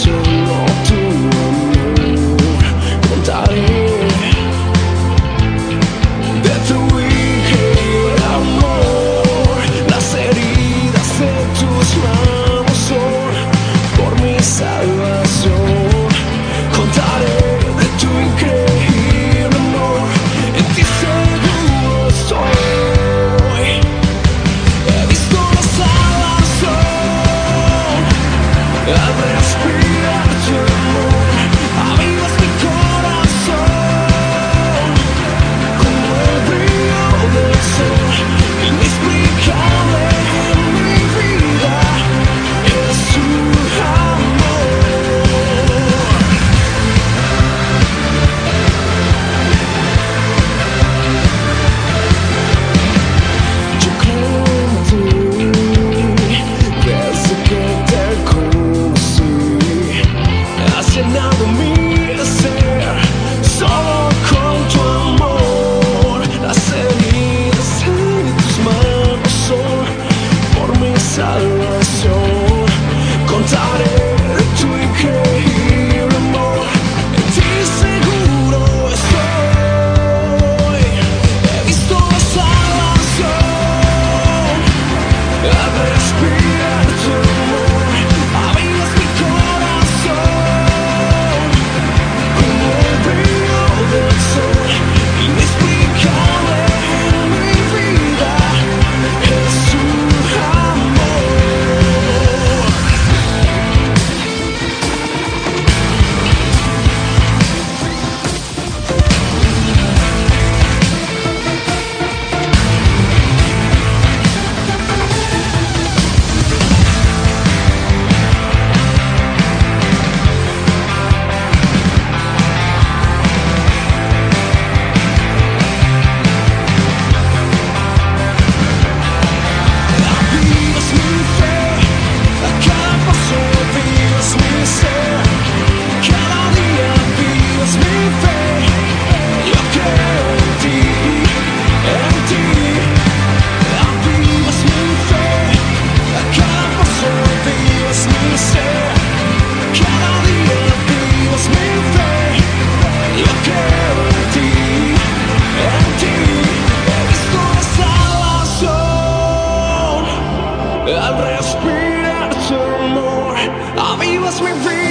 solo tu amor. Contaré de tu increíble amor. Las heridas de tus manos son por mi salvación. Contaré de tu increíble amor. En ti seguro estoy. He visto la salvación al respirar tu amor. Avivas mi corazón como el brillo del sol. Inexplicable en mi vida es tu amor. Yo creo en ti desde que te conocí. Has llenado mi ser solo con tu amor. Las heridas en tus manos son por mi salvación. Contaré de tu increíble amor. En ti seguro estoy. He visto la salvación al respirar tu amor. Avivas mi corazón como el brillo del sol. Inexplicable en mi vida es tu amor. Avivas mi fe, a cada paso avivas mi ser. Cada día avivas mi fe. Yo creo en ti, en ti. Avivas mi fe, a cada paso avivas mi ser. Cada día avivas mi fe. Yo creo en ti, en ti. He visto la salvación al respirar tu amor. Avivas mi vida.